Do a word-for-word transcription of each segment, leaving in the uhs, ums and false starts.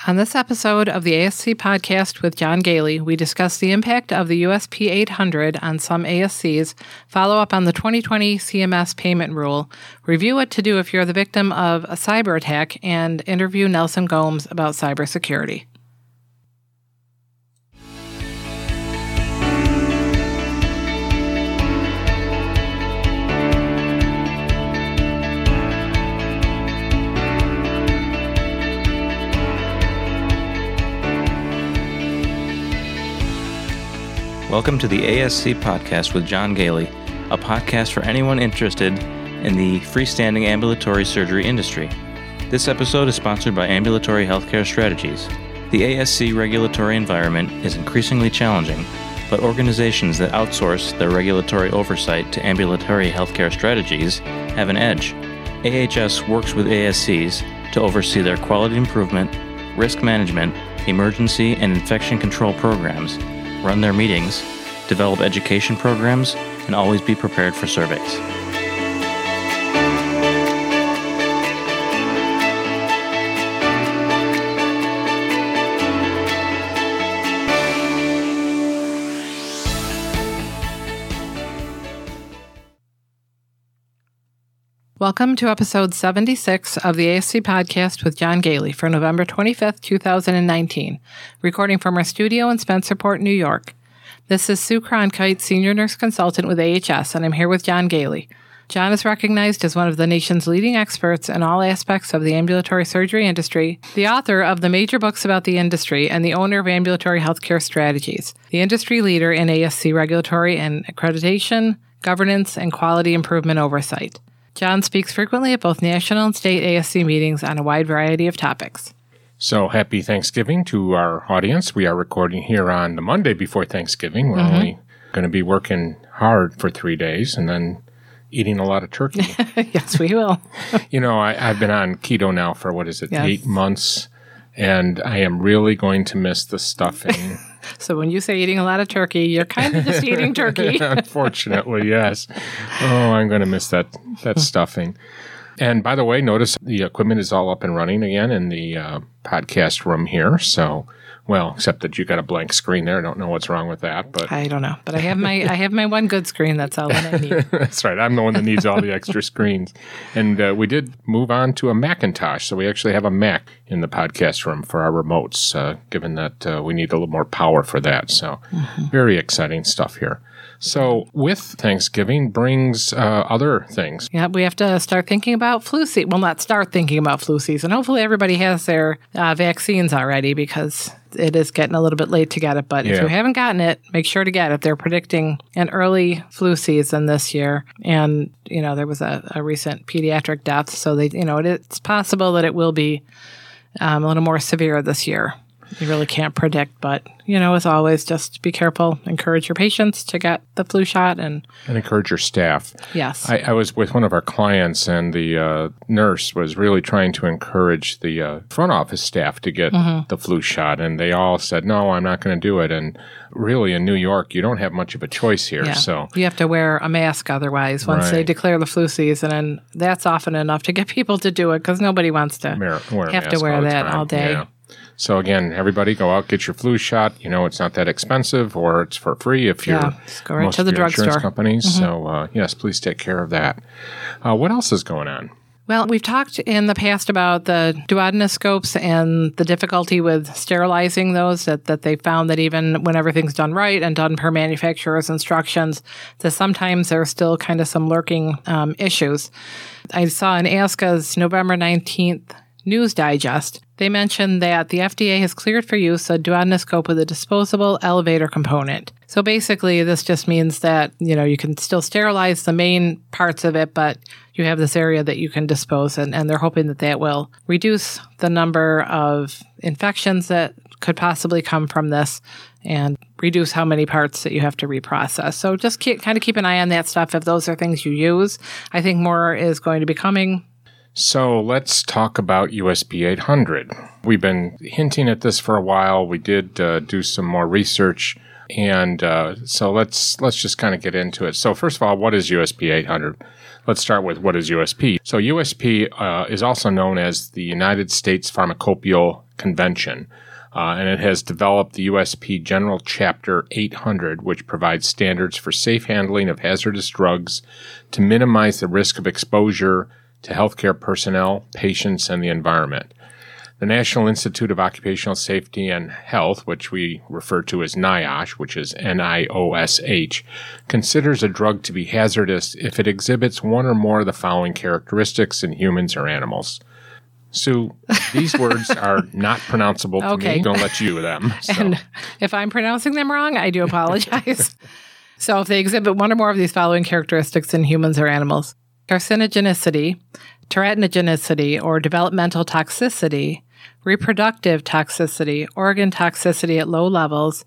On this episode of the A S C podcast with John Gailey, we discuss the impact of the U S P eight hundred on some A S Cs, follow up on the twenty twenty C M S payment rule, review what to do if you're the victim of a cyber attack, and interview Nelson Gomes about cybersecurity. Welcome to the A S C podcast with John Gailey, a podcast for anyone interested in the freestanding ambulatory surgery industry. This episode is sponsored by Ambulatory Healthcare Strategies. The A S C regulatory environment is increasingly challenging, but organizations that outsource their regulatory oversight to ambulatory healthcare strategies have an edge. A H S works with A S Cs to oversee their quality improvement, risk management, emergency and infection control programs, run their meetings, develop education programs, and always be prepared for surveys. Welcome to episode seventy-six of the A S C podcast with John Gailey for November twenty-fifth, twenty nineteen, recording from our studio in Spencerport, New York. This is Sue Cronkite, Senior Nurse Consultant with A H S, and I'm here with John Gailey. John is recognized as one of the nation's leading experts in all aspects of the ambulatory surgery industry, the author of the major books about the industry, and the owner of Ambulatory Healthcare Strategies, the industry leader in A S C regulatory and accreditation, governance, and quality improvement oversight. John speaks frequently at both national and state A S C meetings on a wide variety of topics. So happy Thanksgiving to our audience. We are recording here on the Monday before Thanksgiving. We're mm-hmm. only going to be working hard for three days and then eating a lot of turkey. Yes, we will. You know, I, I've been on keto now for, what is it, yes. eight months, and I am really going to miss the stuffing. So when you say eating a lot of turkey, you're kind of just eating turkey. Unfortunately, yes. Oh, I'm going to miss that that stuffing. And by the way, notice the equipment is all up and running again in the uh, podcast room here. So, well, except that you got a blank screen there. I don't know what's wrong with that, but I don't know. But I have my I have my one good screen. That's all that I need. That's right. I'm the one that needs all the extra screens. And uh, we did move on to a Macintosh, so we actually have a Mac in the podcast room for our remotes, uh, given that uh, we need a little more power for that. So, mm-hmm. very exciting stuff here. So with Thanksgiving brings uh, other things. Yeah, we have to start thinking about flu season. Well, not start thinking about flu season. Hopefully everybody has their uh, vaccines already because it is getting a little bit late to get it. But yeah. if you haven't gotten it, make sure to get it. They're predicting an early flu season this year. And, you know, there was a, a recent pediatric death. So, they, you know, it, it's possible that it will be um, a little more severe this year. You really can't predict, but, you know, as always, just be careful. Encourage your patients to get the flu shot. And and encourage your staff. Yes. I, I was with one of our clients, and the uh, nurse was really trying to encourage the uh, front office staff to get mm-hmm. the flu shot. And they all said, no, I'm not going to do it. And really, in New York, you don't have much of a choice here. Yeah. So you have to wear a mask otherwise once right. they declare the flu season. And that's often enough to get people to do it because nobody wants to wear, wear have to wear all that time. all day. Yeah. So again, everybody go out, get your flu shot. You know, it's not that expensive, or it's for free if you're yeah, just go right most to the of your insurance drugstore. companies. Mm-hmm. So uh, yes, please take care of that. Uh, what else is going on? Well, we've talked in the past about the duodenoscopes and the difficulty with sterilizing those, that, that they found that even when everything's done right and done per manufacturer's instructions, that sometimes there are still kind of some lurking um, issues. I saw in ASCA's November nineteenth News Digest, they mentioned that the F D A has cleared for use a duodenoscope with a disposable elevator component. So basically, this just means that, you know, you can still sterilize the main parts of it, but you have this area that you can dispose, and, and they're hoping that that will reduce the number of infections that could possibly come from this and reduce how many parts that you have to reprocess. So just keep, kind of keep an eye on that stuff if those are things you use. I think more is going to be coming. So let's talk about U S P eight hundred. We've been hinting at this for a while. We did uh, do some more research, and uh, so let's let's just kind of get into it. So first of all, what is U S P eight hundred? let's start with what is U S P. So U S P uh, is also known as the United States Pharmacopoeial Convention, uh, and it has developed the U S P General Chapter eight hundred, which provides standards for safe handling of hazardous drugs to minimize the risk of exposure to healthcare personnel, patients, and the environment. The National Institute of Occupational Safety and Health, which we refer to as NIOSH, which is N I O S H, considers a drug to be hazardous if it exhibits one or more of the following characteristics in humans or animals. Sue, these words are not pronounceable to okay. me. Don't let you them. So. And if I'm pronouncing them wrong, I do apologize. So if they exhibit one or more of these following characteristics in humans or animals: carcinogenicity, teratogenicity or developmental toxicity, reproductive toxicity, organ toxicity at low levels,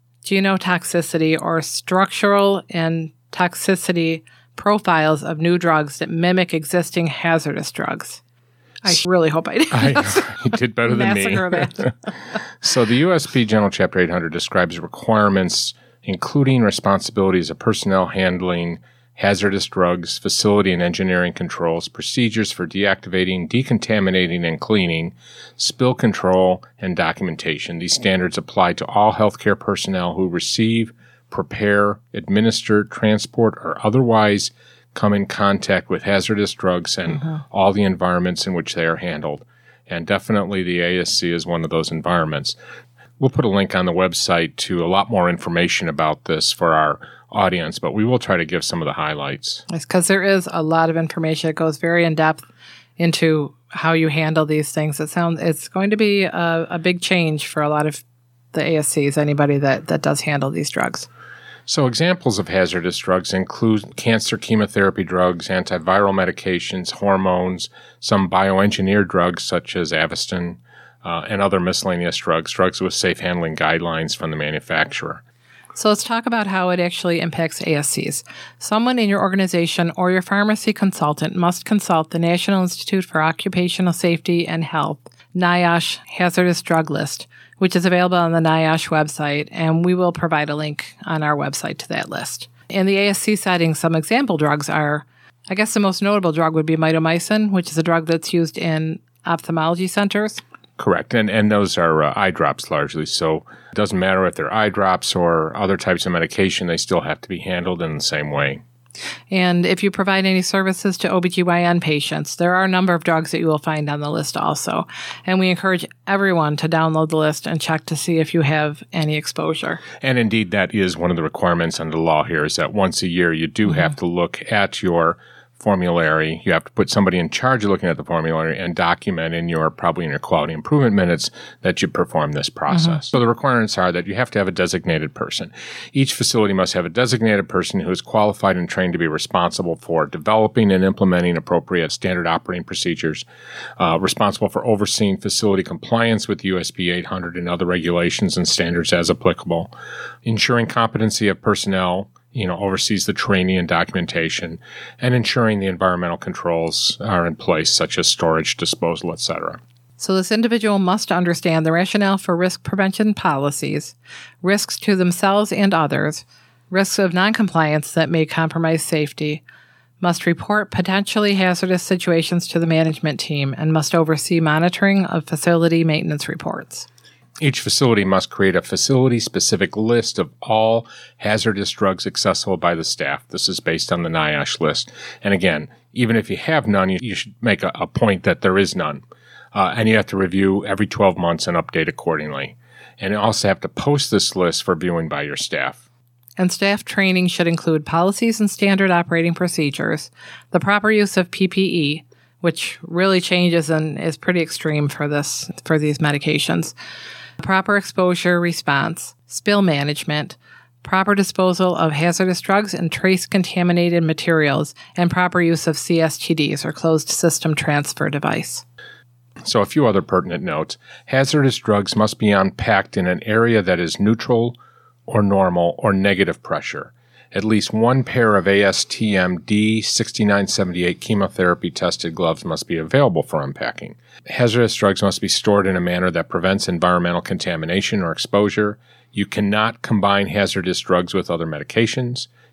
genotoxicity, or structural and toxicity profiles of new drugs that mimic existing hazardous drugs. I really hope I did. I, you did better than me. That. So the U S P General Chapter eight hundred describes requirements, including responsibilities of personnel handling hazardous drugs, facility and engineering controls, procedures for deactivating, decontaminating, and cleaning, spill control, and documentation. These standards apply to all healthcare personnel who receive, prepare, administer, transport, or otherwise come in contact with hazardous drugs and uh-huh. all the environments in which they are handled. And definitely the A S C is one of those environments. We'll put a link on the website to a lot more information about this for our audience, but we will try to give some of the highlights. It's because there is a lot of information. It goes very in depth into how you handle these things. It sounds it's going to be a, a big change for a lot of the A S Cs, anybody that, that does handle these drugs. So examples of hazardous drugs include cancer chemotherapy drugs, antiviral medications, hormones, some bioengineered drugs such as Avastin, uh, and other miscellaneous drugs, drugs with safe handling guidelines from the manufacturer. So let's talk about how it actually impacts A S Cs. Someone in your organization or your pharmacy consultant must consult the National Institute for Occupational Safety and Health, NIOSH Hazardous Drug List, which is available on the NIOSH website, and we will provide a link on our website to that list. In the A S C setting, some example drugs are, I guess the most notable drug would be mitomycin, which is a drug that's used in ophthalmology centers. Correct. And and those are uh, eye drops largely. So it doesn't matter if they're eye drops or other types of medication, they still have to be handled in the same way. And if you provide any services to O B G Y N patients, there are a number of drugs that you will find on the list also. And we encourage everyone to download the list and check to see if you have any exposure. And indeed, that is one of the requirements under the law here is that once a year you do mm-hmm. have to look at your formulary. You have to put somebody in charge of looking at the formulary and document in your, probably in your quality improvement minutes, that you perform this process. Mm-hmm. So the requirements are that you have to have a designated person. Each facility must have a designated person who is qualified and trained to be responsible for developing and implementing appropriate standard operating procedures, uh, responsible for overseeing facility compliance with U S P eight hundred and other regulations and standards as applicable, ensuring competency of personnel, you know, oversees the training and documentation, and ensuring the environmental controls are in place, such as storage, disposal, et cetera. So this individual must understand the rationale for risk prevention policies, risks to themselves and others, risks of noncompliance that may compromise safety, must report potentially hazardous situations to the management team, and must oversee monitoring of facility maintenance reports. Each facility must create a facility-specific list of all hazardous drugs accessible by the staff. This is based on the NIOSH list. And again, even if you have none, you, you should make a, a point that there is none. Uh, and you have to review every twelve months and update accordingly. And you also have to post this list for viewing by your staff. And staff training should include policies and standard operating procedures, the proper use of P P E, which really changes and is pretty extreme for this for these medications, proper exposure response, spill management, proper disposal of hazardous drugs and trace contaminated materials, and proper use of C S T Ds, or closed system transfer device. So a few other pertinent notes. Hazardous drugs must be unpacked in an area that is neutral or normal or negative pressure. At least one pair of A S T M D sixty-nine seventy-eight chemotherapy-tested gloves must be available for unpacking. Hazardous drugs must be stored in a manner that prevents environmental contamination or exposure. You cannot combine hazardous drugs with other medications.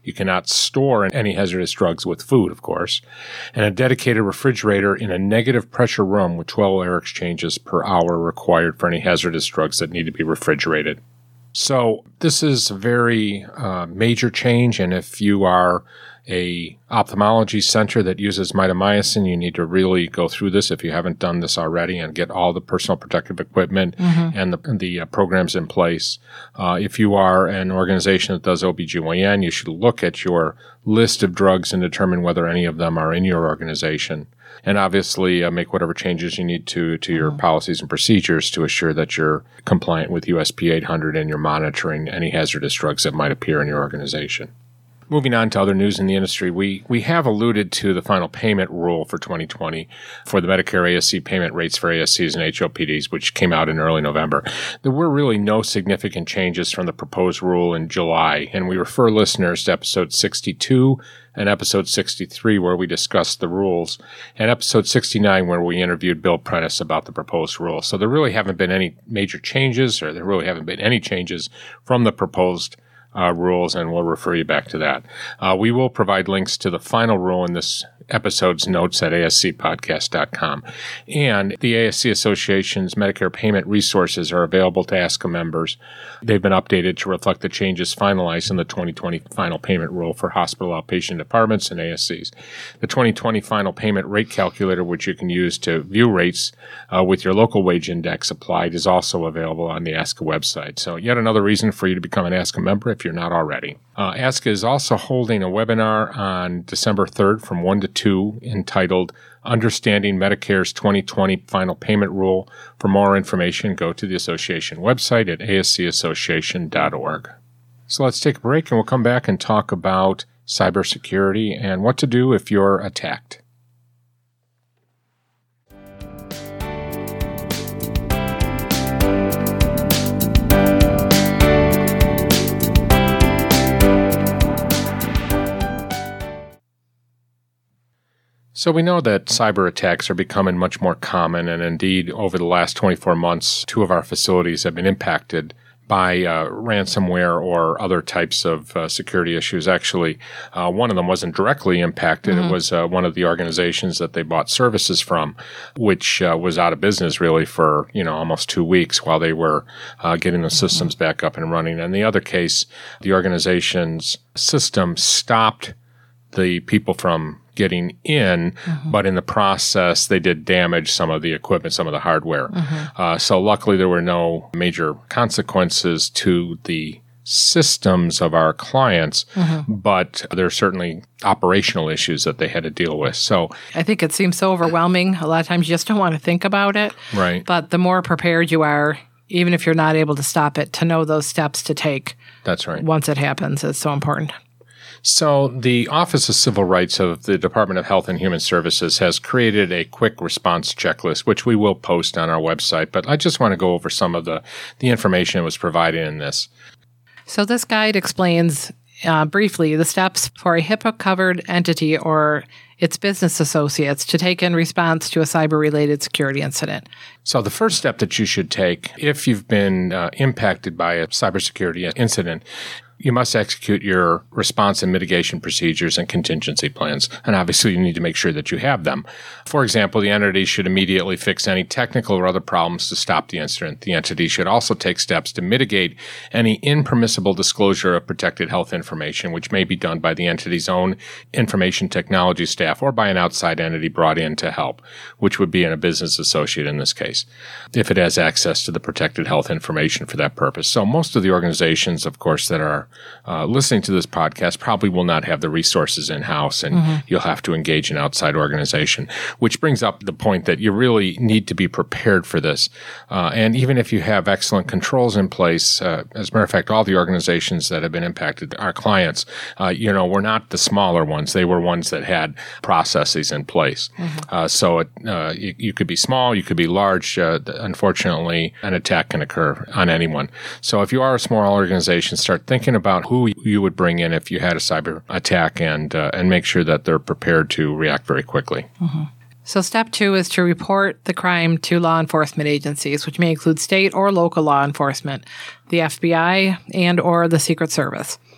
You cannot store any hazardous drugs with food, of course. And a dedicated refrigerator in a negative pressure room with twelve air exchanges per hour required for any hazardous drugs that need to be refrigerated. So this is a very uh, major change, and if you are a ophthalmology center that uses mitomycin, you need to really go through this if you haven't done this already and get all the personal protective equipment mm-hmm. and the, the uh, programs in place. Uh, if you are an organization that does O B G Y N, you should look at your list of drugs and determine whether any of them are in your organization. And obviously uh, make whatever changes you need to to your mm-hmm. policies and procedures to assure that you're compliant with U S P eight hundred and you're monitoring any hazardous drugs that might appear in your organization. Moving on to other news in the industry, we, we have alluded to the final payment rule for twenty twenty for the Medicare A S C payment rates for A S Cs and H O P Ds, which came out in early November. There were really no significant changes from the proposed rule in July, and we refer listeners to episode sixty-two and episode sixty-three, where we discussed the rules, and episode sixty-nine, where we interviewed Bill Prentice about the proposed rule. So there really haven't been any major changes, or there really haven't been any changes from the proposed Uh, rules, and we'll refer you back to that. Uh, we will provide links to the final rule in this episode's notes at A S C podcast dot com. And the A S C Association's Medicare payment resources are available to ASCA members. They've been updated to reflect the changes finalized in the twenty twenty final payment rule for hospital outpatient departments and A S Cs. The twenty twenty final payment rate calculator, which you can use to view rates uh, with your local wage index applied, is also available on the ASCA website. So yet another reason for you to become an ASCA member if you're not already. Uh, ASCA is also holding a webinar on December third from one to two entitled Understanding Medicare's twenty twenty Final Payment Rule. For more information, go to the association website at A S C association dot org. So let's take a break and we'll come back and talk about cybersecurity and what to do if you're attacked. So we know that cyber attacks are becoming much more common, and indeed, over the last twenty-four months, two of our facilities have been impacted by uh, ransomware or other types of uh, security issues. Actually, uh, one of them wasn't directly impacted. Mm-hmm. It was uh, one of the organizations that they bought services from, which uh, was out of business really for, you know, almost two weeks while they were uh, getting the mm-hmm. systems back up and running. In the other case, the organization's system stopped the people from getting in, mm-hmm. but in the process, they did damage some of the equipment, some of the hardware. Mm-hmm. Uh, so luckily, there were no major consequences to the systems of our clients, mm-hmm. but there are certainly operational issues that they had to deal with. So I think it seems so overwhelming. A lot of times you just don't want to think about it. Right. But the more prepared you are, even if you're not able to stop it, to know those steps to take. That's right. Once it happens, is so important. So the Office of Civil Rights of the Department of Health and Human Services has created a quick response checklist, which we will post on our website, but I just want to go over some of the, the information that was provided in this. So this guide explains uh, briefly the steps for a HIPAA-covered entity or its business associates to take in response to a cyber-related security incident. So the first step that you should take if you've been uh, impacted by a cybersecurity incident, you must execute your response and mitigation procedures and contingency plans. And obviously, you need to make sure that you have them. For example, the entity should immediately fix any technical or other problems to stop the incident. The entity should also take steps to mitigate any impermissible disclosure of protected health information, which may be done by the entity's own information technology staff or by an outside entity brought in to help, which would be in a business associate in this case, if it has access to the protected health information for that purpose. So most of the organizations, of course, that are Uh, listening to this podcast probably will not have the resources in-house, and mm-hmm. you'll have to engage an outside organization, which brings up the point that you really need to be prepared for this. Uh, and even if you have excellent controls in place, uh, as a matter of fact, all the organizations that have been impacted, our clients, uh, you know, were not the smaller ones. They were ones that had processes in place. Mm-hmm. Uh, so it, uh, you, you could be small, you could be large. Uh, unfortunately, an attack can occur on anyone. So if you are a small organization, start thinking about who you would bring in if you had a cyber attack, and uh, and make sure that they're prepared to react very quickly. Mm-hmm. So step two is to report the crime to law enforcement agencies, which may include state or local law enforcement, the F B I, and or the Secret Service.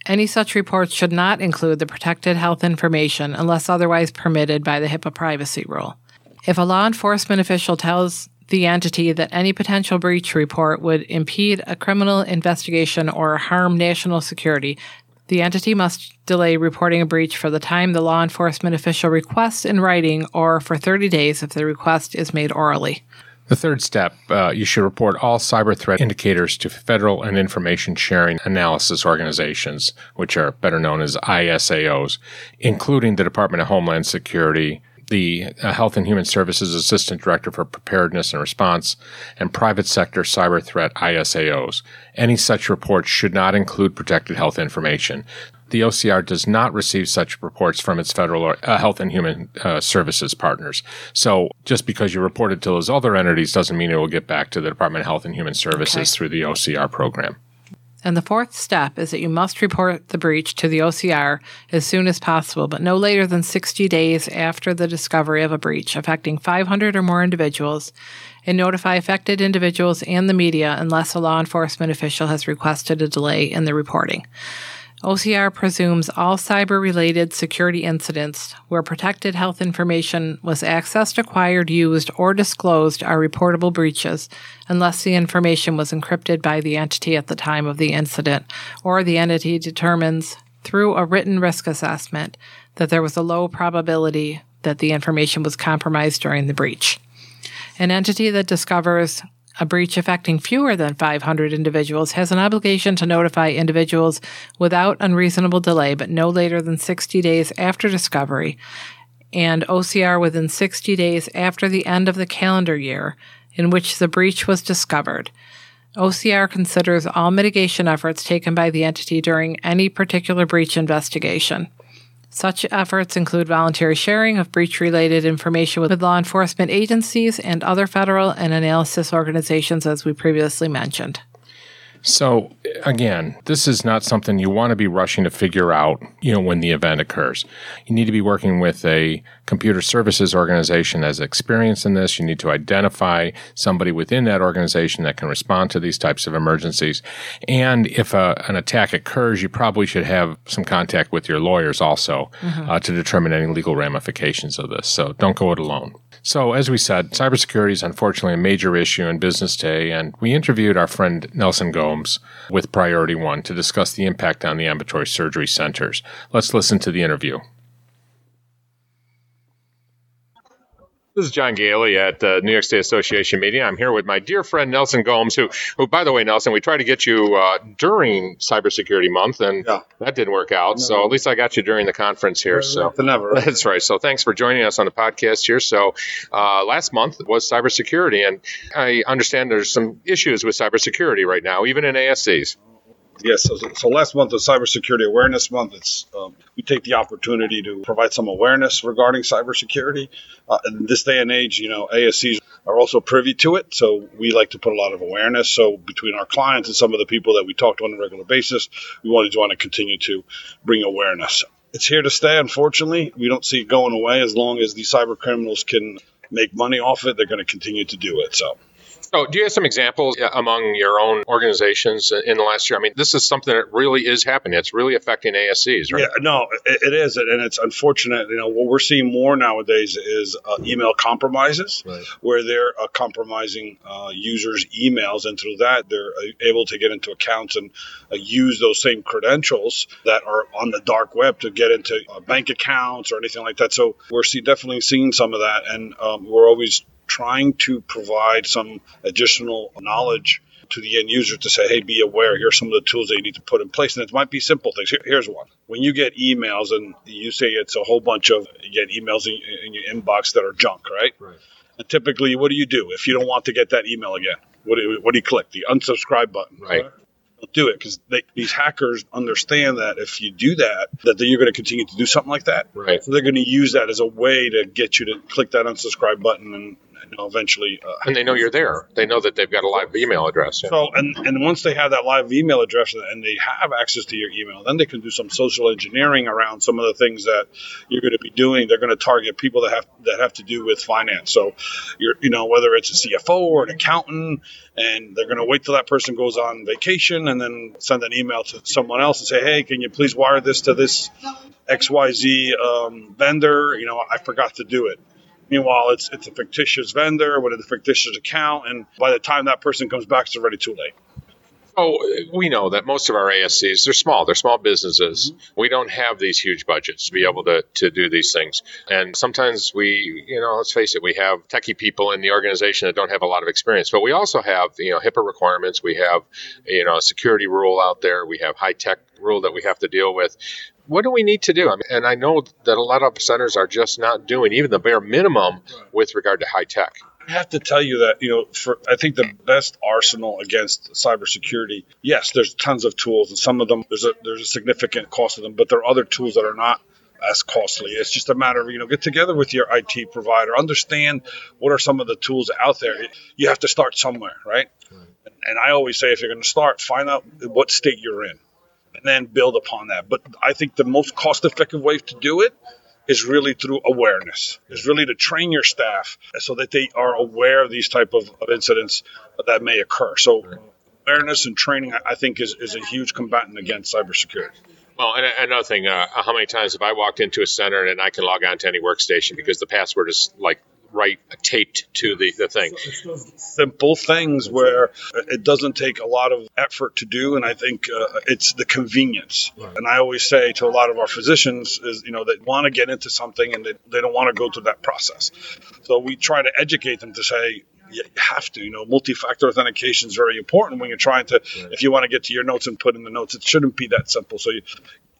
Any such reports should not include the protected health information unless otherwise permitted by the HIPAA privacy rule. If a law enforcement official tells the entity that any potential breach report would impede a criminal investigation or harm national security, the entity must delay reporting a breach for the time the law enforcement official requests in writing or for thirty days if the request is made orally. The third step, uh, you should report all cyber threat indicators to Federal and Information Sharing Analysis Organizations, which are better known as I S A Os, including the Department of Homeland Security, the uh, Health and Human Services Assistant Director for Preparedness and Response, and private sector cyber threat I S A Os. Any such reports should not include protected health information. The O C R does not receive such reports from its federal or, uh, health and human uh, services partners. So just because you report it to those other entities doesn't mean it will get back to the Department of Health and Human Services okay. through the O C R program. And the fourth step is that you must report the breach to the O C R as soon as possible, but no later than sixty days after the discovery of a breach affecting five hundred or more individuals, and notify affected individuals and the media unless a law enforcement official has requested a delay in the reporting. O C R presumes all cyber-related security incidents where protected health information was accessed, acquired, used, or disclosed are reportable breaches unless the information was encrypted by the entity at the time of the incident, or the entity determines through a written risk assessment that there was a low probability that the information was compromised during the breach. An entity that discovers a breach affecting fewer than five hundred individuals has an obligation to notify individuals without unreasonable delay, but no later than sixty days after discovery, and O C R within sixty days after the end of the calendar year in which the breach was discovered. O C R considers all mitigation efforts taken by the entity during any particular breach investigation. Such efforts include voluntary sharing of breach-related information with law enforcement agencies and other federal and analysis organizations, as we previously mentioned. So, again, this is not something you want to be rushing to figure out, you know, when the event occurs. You need to be working with a computer services organization that has experience in this. You need to identify somebody within that organization that can respond to these types of emergencies. And if a, an attack occurs, you probably should have some contact with your lawyers also mm-hmm. uh, to determine any legal ramifications of this. So don't go it alone. So, as we said, cybersecurity is unfortunately a major issue in business today, and we interviewed our friend Nelson Gomes with Priority One to discuss the impact on the ambulatory surgery centers. Let's listen to the interview. This is John Gailey at the New York State Association meeting. I'm here with my dear friend Nelson Gomes, who, who by the way, Nelson, we tried to get you uh, during Cybersecurity Month, and yeah. that didn't work out. No. So at least I got you during the conference here. So never, right? That's right. So thanks for joining us on the podcast here. So uh, last month was cybersecurity, and I understand there's some issues with cybersecurity right now, even in A S Cs. Yes, so, so last month was Cybersecurity Awareness Month. It's um, we take the opportunity to provide some awareness regarding cybersecurity. Uh, in this day and age, you know, A S Cs are also privy to it, so we like to put a lot of awareness. So between our clients and some of the people that we talk to on a regular basis, we wanted to want to continue to bring awareness. It's here to stay, unfortunately. We don't see it going away. As long as these cyber criminals can make money off it, they're going to continue to do it. So. Oh, do you have some examples among your own organizations in the last year? I mean, this is something that really is happening. It's really affecting A S Cs, right? Yeah, no, it, it is. And it's unfortunate. You know, what we're seeing more nowadays is uh, email compromises, right, where they're uh, compromising uh, users' emails. And through that, they're uh, able to get into accounts and uh, use those same credentials that are on the dark web to get into uh, bank accounts or anything like that. So we're see, definitely seeing some of that. And um, we're always trying to provide some additional knowledge to the end user to say, hey, be aware. Here's some of the tools that you need to put in place. And it might be simple things. Here, here's one. When you get emails and you say it's a whole bunch of, you get emails in, in your inbox that are junk, right? Right. And typically, what do you do if you don't want to get that email again? What do you, what do you click? The unsubscribe button. Right. right? Don't do it because these hackers understand that if you do that, that you're going to continue to do something like that. Right. So they're going to use that as a way to get you to click that unsubscribe button and you know, eventually. Uh, and they know you're there. They know that they've got a live email address. Yeah. So, and, and once they have that live email address and they have access to your email, then they can do some social engineering around some of the things that you're going to be doing. They're going to target people that have that have to do with finance. So, you're, you know, whether it's a C F O or an accountant, and they're going to wait till that person goes on vacation and then send an email to someone else and say, hey, can you please wire this to this X Y Z um, vendor? You know, I forgot to do it. Meanwhile, it's it's a fictitious vendor with a fictitious account, and by the time that person comes back, it's already too late. Oh, we know that most of our A S Cs, they're small. They're small businesses. Mm-hmm. We don't have these huge budgets to be able to, to do these things. And sometimes we, you know, let's face it, we have techie people in the organization that don't have a lot of experience. But we also have, you know, HIPAA requirements. We have, you know, a security rule out there. We have high-tech rule that we have to deal with. What do we need to do? I mean, and I know that a lot of centers are just not doing even the bare minimum with regard to high-tech. I have to tell you that, you know, for I think the best arsenal against cybersecurity, yes, there's tons of tools, and some of them, there's a there's a significant cost of them, but there are other tools that are not as costly. It's just a matter of, you know, get together with your I T provider, understand what are some of the tools out there. You have to start somewhere, right? right. And I always say, if you're going to start, find out what state you're in, and then build upon that. But I think the most cost-effective way to do it is really through awareness, is really to train your staff so that they are aware of these type of, of incidents that may occur. So awareness and training, I think, is, is a huge combatant against cybersecurity. Well, and another thing, uh, how many times have I walked into a center and I can log on to any workstation because the password is like right taped to the, the thing. Simple things where it doesn't take a lot of effort to do, and I think uh, it's the convenience. Right. And I always say to a lot of our physicians is, you know, they want to get into something and they, they don't want to go through that process. So we try to educate them to say, you have to, you know, multi-factor authentication is very important when you're trying to, right. If you want to get to your notes and put in the notes, it shouldn't be that simple. So you,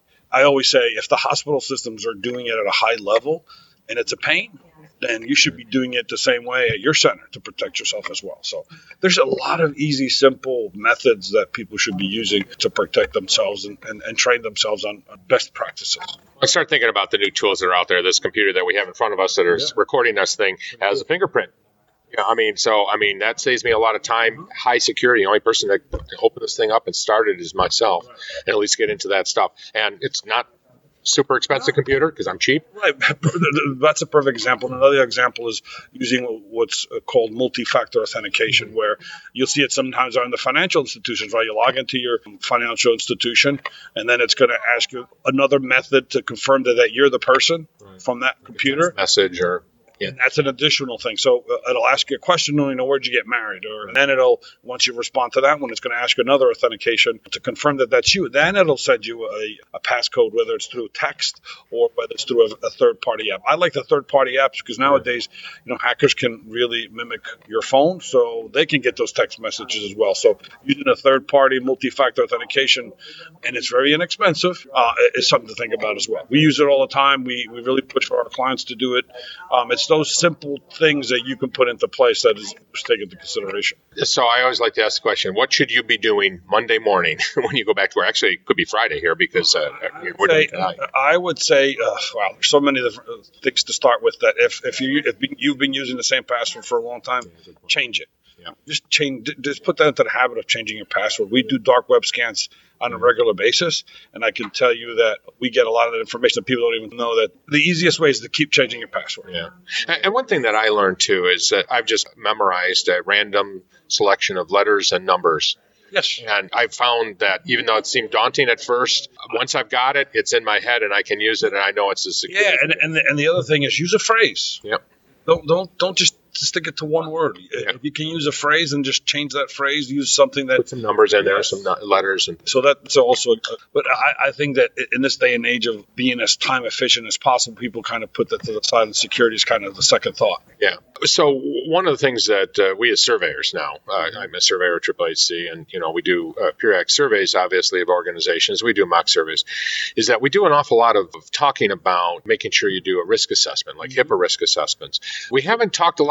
I always say, if the hospital systems are doing it at a high level and it's a pain, then you should be doing it the same way at your center to protect yourself as well. So there's a lot of easy, simple methods that people should be using to protect themselves and, and, and train themselves on best practices. I start thinking about the new tools that are out there. This computer that we have in front of us that is yeah. recording this thing has a fingerprint. Yeah, I mean, so, I mean, that saves me a lot of time. High security. The only person that can open this thing up and start it is myself, and at least get into that stuff. And it's not super expensive computer because I'm cheap. Right. That's a perfect example. Another example is using what's called multi-factor authentication, where you'll see it sometimes on the financial institutions, right? You log into your financial institution, and then it's going to ask you another method to confirm that, that you're the person right. from that computer. Message or... Yeah. And that's an additional thing. So uh, it'll ask you a question, you know, where'd you get married? Or and then it'll, once you respond to that one, it's going to ask you another authentication to confirm that that's you. Then it'll send you a, a passcode, whether it's through text or whether it's through a, a third-party app. I like the third-party apps because nowadays, you know, hackers can really mimic your phone, so they can get those text messages as well. So using a third-party multi-factor authentication, and it's very inexpensive, uh, is something to think about as well. We use it all the time. We, we really push for our clients to do it. Um, it's those simple things that you can put into place that is taken into consideration. So I always like to ask the question, what should you be doing Monday morning when you go back to work? Actually, it could be Friday here because uh, we're doing it tonight. I would say, uh, wow, there's so many different things to start with that if, if, you, if you've been using the same password for a long time, change it. Yeah. Just change. Just put that into the habit of changing your password. We do dark web scans on a regular basis, and I can tell you that we get a lot of that information. People don't even know that. The easiest way is to keep changing your password. Yeah. And one thing that I learned too is that I've just memorized a random selection of letters and numbers. Yes. And I found that even though it seemed daunting at first, once I've got it, it's in my head and I can use it, and I know it's a security. Yeah, and and the, and the other thing is use a phrase. Yep. Don't don't don't just stick it to one word. Yeah. If you can use a phrase and just change that phrase, use something that... Put some numbers in there, some letters. And so that's also... But I, I think that in this day and age of being as time efficient as possible, people kind of put that to the side, and security is kind of the second thought. Yeah. So one of the things that uh, we as surveyors now, uh, I'm a surveyor at Triple H C, and, you know, we do uh, periodic surveys, obviously, of organizations. We do mock surveys, is that we do an awful lot of, of talking about making sure you do a risk assessment, like HIPAA risk assessments. We haven't talked a lot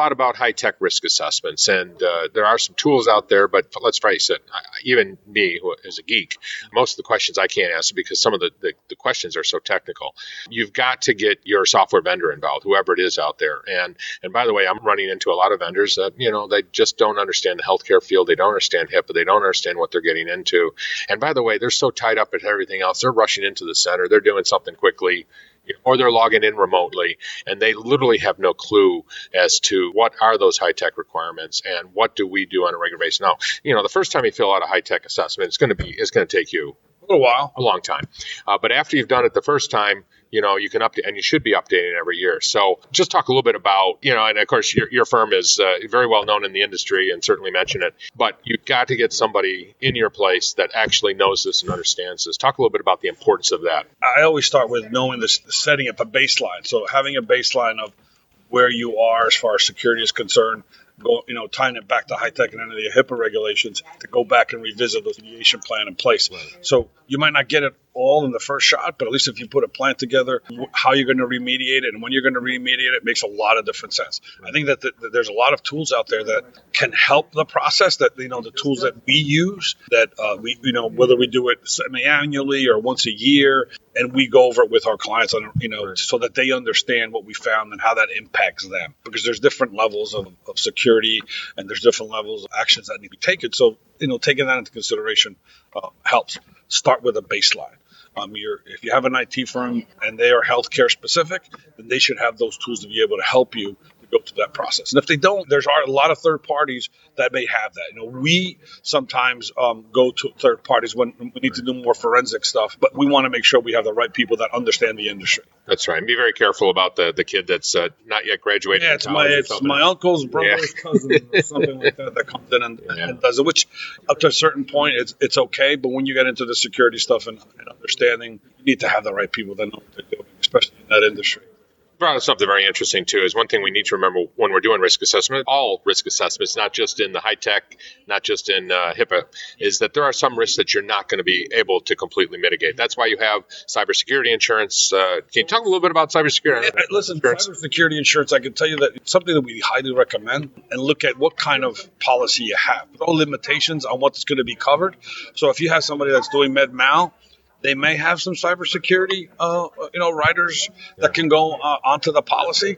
lot about high-tech risk assessments, and uh, there are some tools out there, but let's face it, I, even me, who is a geek, most of the questions I can't answer because some of the, the, the questions are so technical. You've got to get your software vendor involved, whoever it is out there. And and by the way, I'm running into a lot of vendors that, you know, they just don't understand the healthcare field. They don't understand HIPAA. They don't understand what they're getting into. And by the way, they're so tied up at everything else. They're rushing into the center. They're doing something quickly, or they're logging in remotely, and they literally have no clue as to what are those high-tech requirements and what do we do on a regular basis. Now, you know, the first time you fill out a high-tech assessment, it's going to be it's going to take you a little while, a long time. Uh, but after you've done it the first time, you know, you can update, and you should be updating every year. So just talk a little bit about, you know, and of course your, your firm is uh, very well known in the industry and certainly mention it, but you've got to get somebody in your place that actually knows this and understands this. Talk a little bit about the importance of that. I always start with knowing this, setting up a baseline. So having a baseline of where you are as far as security is concerned, go, you know, tying it back to high-tech and any of the HIPAA regulations to go back and revisit those remediation plan in place. Right. So you might not get it all in the first shot, but at least if you put a plan together, how you're going to remediate it and when you're going to remediate it makes a lot of different sense. Right. I think that, the, that there's a lot of tools out there that can help the process, that, you know, the tools that we use, that uh, we, you know, whether we do it semi-annually or once a year, and we go over it with our clients, on, you know, right. so that they understand what we found and how that impacts them. Because there's different levels of, of security and there's different levels of actions that need to be taken. So, you know, taking that into consideration uh, helps. Start with a baseline. Um, you're, if you have an I T firm and they are healthcare specific, then they should have those tools to be able to help you to go through that process. And if they don't, there's a lot of third parties that may have that. You know, we sometimes um, go to third parties when we need to do more forensic stuff, but we want to make sure we have the right people that understand the industry. That's right. And be very careful about the, the kid that's uh, not yet graduated. Yeah, it's my it's my uncle's brother's yeah. cousin or something like that that comes in and, yeah. and does it, which up to a certain point, it's it's okay. But when you get into the security stuff and, and understanding, you need to have the right people that know what they're doing, especially in that industry. Brought up something very interesting, too, is one thing we need to remember when we're doing risk assessment, all risk assessments, not just in the high-tech, not just in uh, HIPAA, is that there are some risks that you're not going to be able to completely mitigate. That's why you have cybersecurity insurance. Uh, can you talk a little bit about cybersecurity? Yeah, listen, insurance? Cybersecurity insurance, I can tell you that it's something that we highly recommend, and look at what kind of policy you have. There are limitations on what's going to be covered. So if you have somebody that's doing med mal, they may have some cybersecurity, uh, you know, riders that can go uh, onto the policy.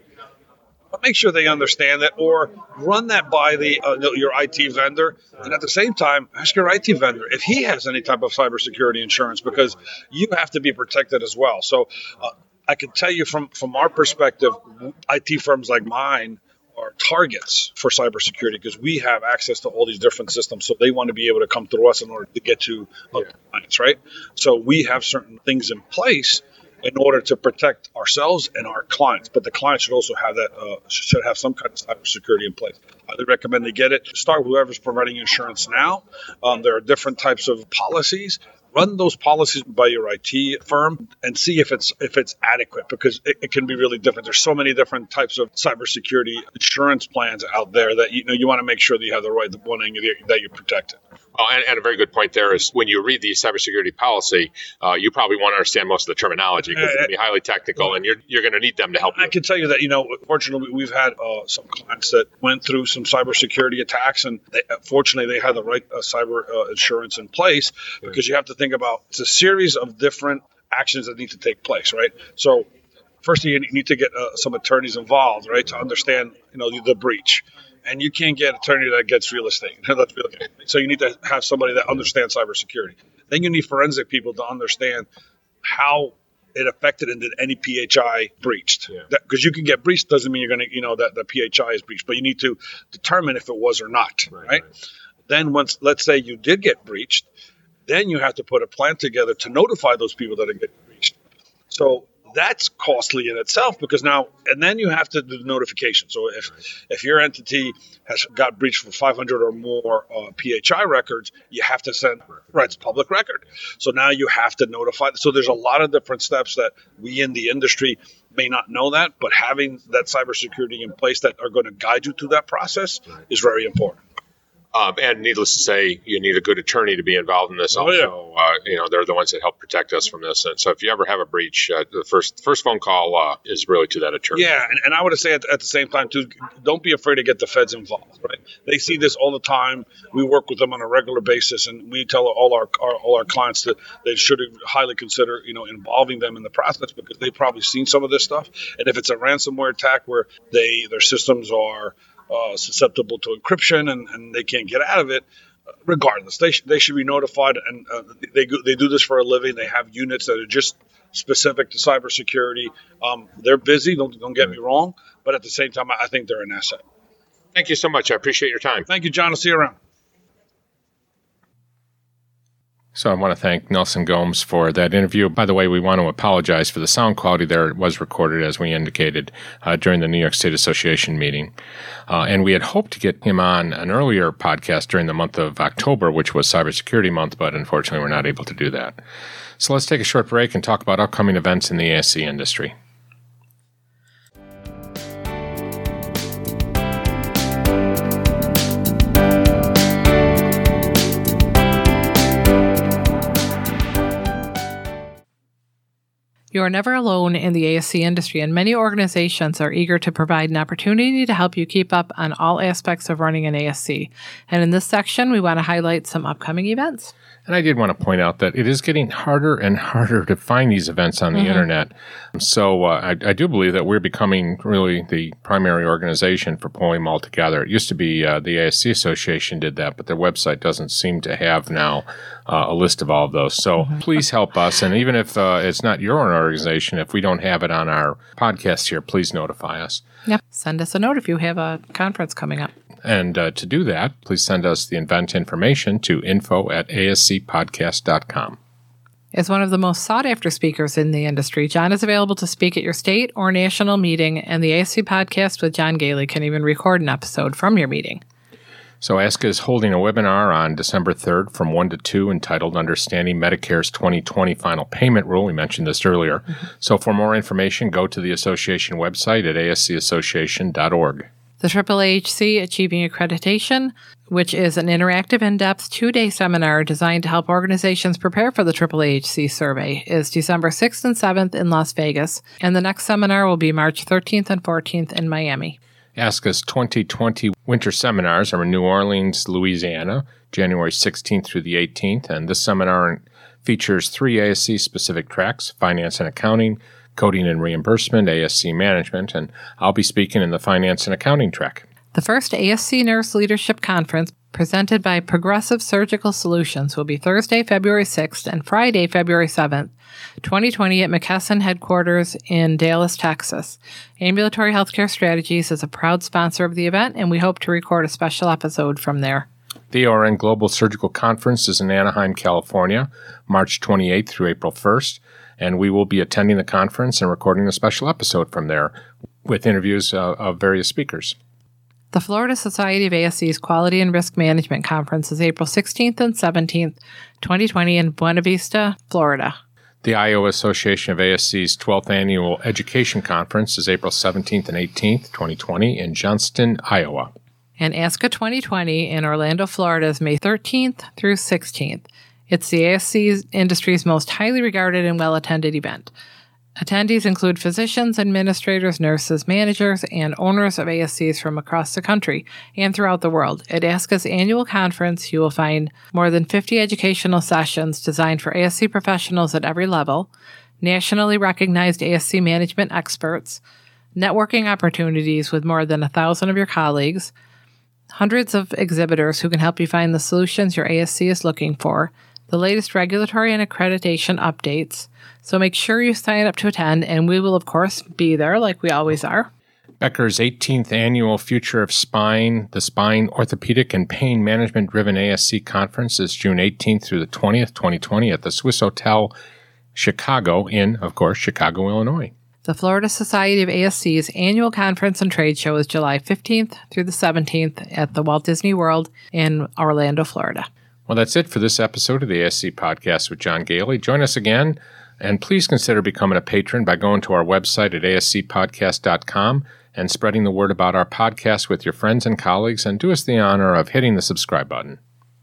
But make sure they understand that, or run that by the uh, your I T vendor, and at the same time, ask your I T vendor if he has any type of cybersecurity insurance, because you have to be protected as well. So uh, I can tell you from from our perspective, I T firms like mine are targets for cybersecurity because we have access to all these different systems. So they want to be able to come through us in order to get to other yeah. clients, right? So we have certain things in place in order to protect ourselves and our clients. But the client should also have that, uh, should have some kind of cybersecurity in place. I would recommend they get it. Start with whoever's providing insurance now. Um, there are different types of policies. Run those policies by your I T firm and see if it's if it's adequate, because it, it can be really different. There's so many different types of cybersecurity insurance plans out there that you know you want to make sure that you have the right one and that you're protected. Well, and, and a very good point there is when you read the cybersecurity policy, uh, you probably want to understand most of the terminology because uh, it's going to be highly technical, and you're you're going to need them to help you. I can tell you that you know, fortunately, we've had uh, some clients that went through some cybersecurity attacks, and they, fortunately, they had the right uh, cyber uh, insurance in place, because you have to think about it's a series of different actions that need to take place, right? So first, you need to get uh, some attorneys involved, right, to understand you know the, the breach. And you can't get an attorney that gets real estate. That's real estate. So you need to have somebody that understands cybersecurity. Then you need forensic people to understand how it affected and did any P H I breached. Because yeah. you can get breached doesn't mean you're going to, you know, that the P H I is breached. But you need to determine if it was or not, right? right? right. Then once, let's say you did get breached, then you have to put a plan together to notify those people that are getting breached. So that's costly in itself, because now, and then you have to do the notification. So if right. if your entity has got breached for five hundred or more uh, P H I records, you have to send, right, it's public record. So now you have to notify. So there's a lot of different steps that we in the industry may not know that, but having that cybersecurity in place that are going to guide you through that process right. is very important. Um, and needless to say, you need a good attorney to be involved in this. Oh, also, yeah. uh, you know, they're the ones that help protect us from this. And so, if you ever have a breach, uh, the first first phone call uh, is really to that attorney. Yeah, and, and I would say at, at the same time too, don't be afraid to get the feds involved. Right? They see this all the time. We work with them on a regular basis, and we tell all our, our all our clients that they should highly consider, you know, involving them in the process, because they've probably seen some of this stuff. And if it's a ransomware attack where they their systems are Uh, susceptible to encryption and, and they can't get out of it, uh, regardless, they, sh- they should be notified. And uh, they go- they do this for a living. They have units that are just specific to cybersecurity. Um, they're busy, don't, don't get me wrong, but at the same time, I think they're an asset. Thank you so much. I appreciate your time. Thank you, John. I'll see you around. So I want to thank Nelson Gomes for that interview. By the way, we want to apologize for the sound quality there. It was recorded, as we indicated, uh, during the New York State Association meeting. Uh, and we had hoped to get him on an earlier podcast during the month of October, which was Cybersecurity Month, but unfortunately we're not able to do that. So let's take a short break and talk about upcoming events in the A S C industry. You are never alone in the A S C industry, and many organizations are eager to provide an opportunity to help you keep up on all aspects of running an A S C. And in this section, we want to highlight some upcoming events. And I did want to point out that it is getting harder and harder to find these events on the mm-hmm. internet. So uh, I, I do believe that we're becoming really the primary organization for pulling them all together. It used to be uh, the A S C Association did that, but their website doesn't seem to have now uh, a list of all of those. So mm-hmm. please help us. And even if uh, it's not your own organization, if we don't have it on our podcast here, please notify us. Yeah, send us a note if you have a conference coming up. And uh, to do that, please send us the event information to info at a s c podcast dot com. As one of the most sought-after speakers in the industry, John is available to speak at your state or national meeting, and the A S C Podcast with John Gailey can even record an episode from your meeting. So A S C A is holding a webinar on December third from one to two entitled Understanding Medicare's twenty twenty Final Payment Rule. We mentioned this earlier. Mm-hmm. So for more information, go to the association website at a s c association dot org. The triple A H C Achieving Accreditation, which is an interactive, in-depth two-day seminar designed to help organizations prepare for the triple A H C survey, is December sixth and seventh in Las Vegas, and the next seminar will be March thirteenth and fourteenth in Miami. A S C A's twenty twenty winter seminars are in New Orleans, Louisiana, January sixteenth through the eighteenth, and this seminar features three A S C-specific tracks: Finance and Accounting, Coding and Reimbursement, A S C Management, and I'll be speaking in the Finance and Accounting track. The first A S C Nurse Leadership Conference, presented by Progressive Surgical Solutions, will be Thursday, February sixth and Friday, February seventh, twenty twenty at McKesson headquarters in Dallas, Texas. Ambulatory Healthcare Strategies is a proud sponsor of the event, and we hope to record a special episode from there. The O R N Global Surgical Conference is in Anaheim, California, March twenty-eighth through April first, and we will be attending the conference and recording a special episode from there with interviews uh, of various speakers. The Florida Society of A S C's Quality and Risk Management Conference is April sixteenth and seventeenth, twenty twenty in Buena Vista, Florida. The Iowa Association of A S C's twelfth Annual Education Conference is April seventeenth and eighteenth, twenty twenty in Johnston, Iowa. And ASCA twenty twenty in Orlando, Florida is May thirteenth through sixteenth. It's the A S C industry's most highly regarded and well-attended event. Attendees include physicians, administrators, nurses, managers, and owners of A S Cs from across the country and throughout the world. At ASCA's annual conference, you will find more than fifty educational sessions designed for A S C professionals at every level, nationally recognized A S C management experts, networking opportunities with more than a thousand of your colleagues, hundreds of exhibitors who can help you find the solutions your A S C is looking for, the latest regulatory and accreditation updates. So make sure you sign up to attend, and we will, of course, be there like we always are. Becker's eighteenth Annual Future of Spine, the Spine Orthopedic and Pain Management-Driven A S C Conference is June eighteenth through the twentieth, twenty twenty at the Swiss Hotel Chicago in, of course, Chicago, Illinois. The Florida Society of A S C's annual conference and trade show is July fifteenth through the seventeenth at the Walt Disney World in Orlando, Florida. Well, that's it for this episode of the A S C Podcast with John Gailey. Join us again, and please consider becoming a patron by going to our website at a s c podcast dot com and spreading the word about our podcast with your friends and colleagues, and do us the honor of hitting the subscribe button.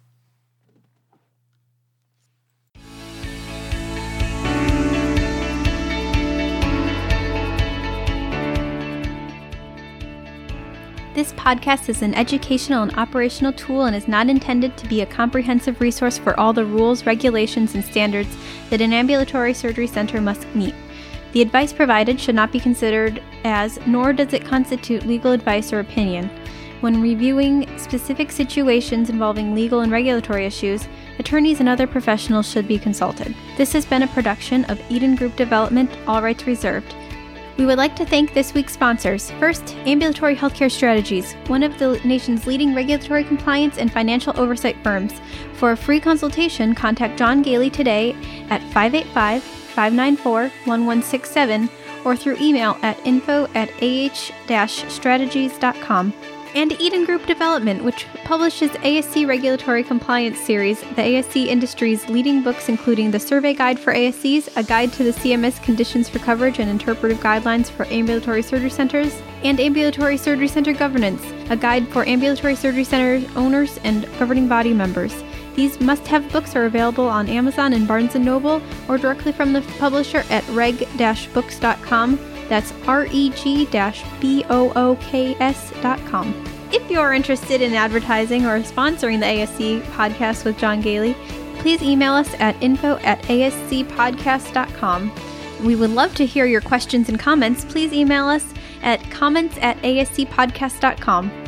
This podcast is an educational and operational tool and is not intended to be a comprehensive resource for all the rules, regulations, and standards that an ambulatory surgery center must meet. The advice provided should not be considered as, nor does it constitute legal advice or opinion. When reviewing specific situations involving legal and regulatory issues, attorneys and other professionals should be consulted. This has been a production of Eden Group Development, all rights reserved. We would like to thank this week's sponsors. First, Ambulatory Healthcare Strategies, one of the nation's leading regulatory compliance and financial oversight firms. For a free consultation, contact John Gailey today at five eight five, five nine four, one one six seven or through email at info at a h dash strategies dot com. And Eden Group Development, which publishes A S C Regulatory Compliance Series, the A S C industry's leading books including the Survey Guide for A S Cs, a guide to the C M S Conditions for Coverage and Interpretive Guidelines for Ambulatory Surgery Centers, and Ambulatory Surgery Center Governance, a guide for ambulatory surgery center owners and governing body members. These must-have books are available on Amazon and Barnes and Noble, or directly from the publisher at reg dash books dot com. That's R E G B O O K S dot com. If you're interested in advertising or sponsoring the A S C podcast with John Gailey, please email us at info at a s c podcast dot com. We would love to hear your questions and comments. Please email us at comments at a s c podcast dot com.